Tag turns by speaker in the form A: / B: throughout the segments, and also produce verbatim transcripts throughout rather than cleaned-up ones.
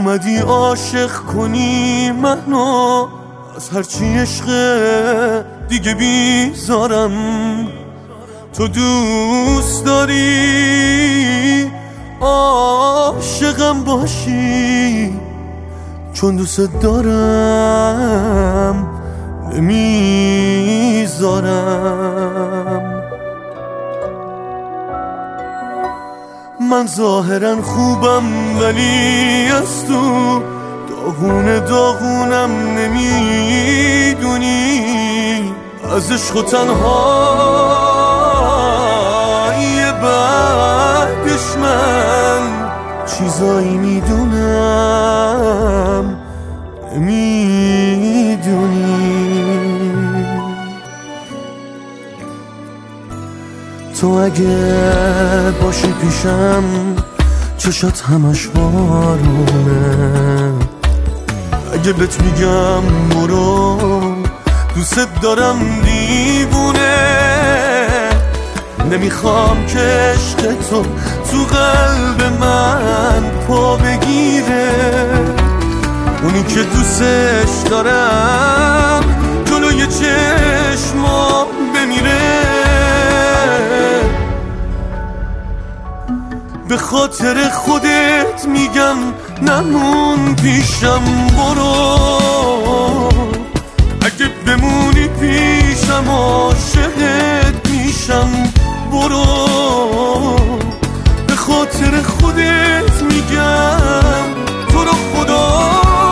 A: اومدی عاشق کنی منو، از هرچی عشق دیگه بیزارم. تو دوست داری عاشقم باشی، چون دوست دارم نمیذارم. من ظاهرا خوبم ولی از تو داغون داغونم. نمیدونی از عشق و تنهایی بعدش من چیزایی میدونم نمیدونی. تو اگه باشی پیشم چشات همش بارونه. اگه بهت میگم برو دوست دارم دیوونه. نمیخوام که عشق تو تو قلب من پا بگیره. اونی که دوستش دارم جلوی چشمام بمیره. به خاطر خودت میگم نمون پیشم برو. اگه بمونی پیشم عاشقت میشم برو. به خاطر خودت میگم تو رو خدا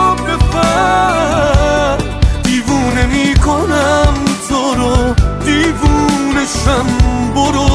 A: بفهم. دیوونه میکنم تو رو دیوونشم برو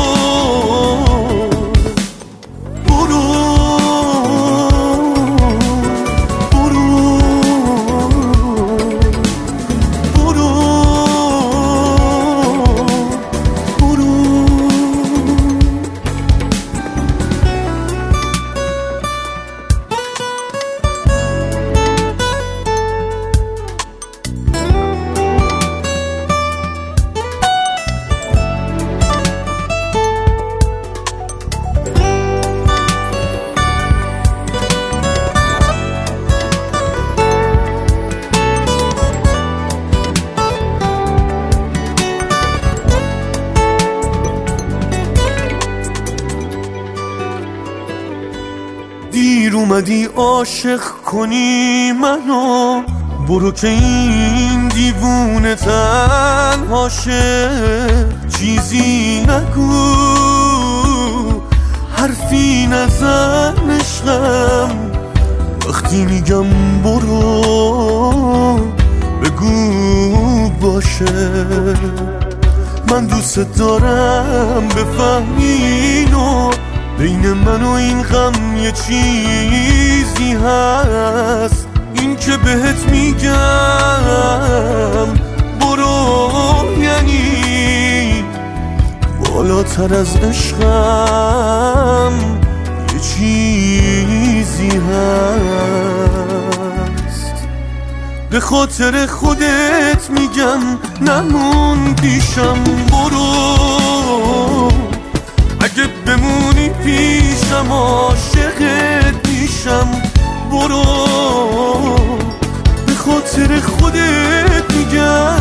A: دیر اومدی عاشق کنی منو. برو که این دیوونه تنهاشه. چیزی نگو حرفی نزن عشقم. وقتی میگم برو بگو باشه. من دوست دارم بفهمینو. بین من و این غم یه چیزی هست. این که بهت میگم برو یعنی بالاتر از عشقم یه چیزی هست. به خاطر خودت میگم نمون پیشم برو. اگه بمونی پیشم عاشقت میشم برو. به خاطر خودت میگم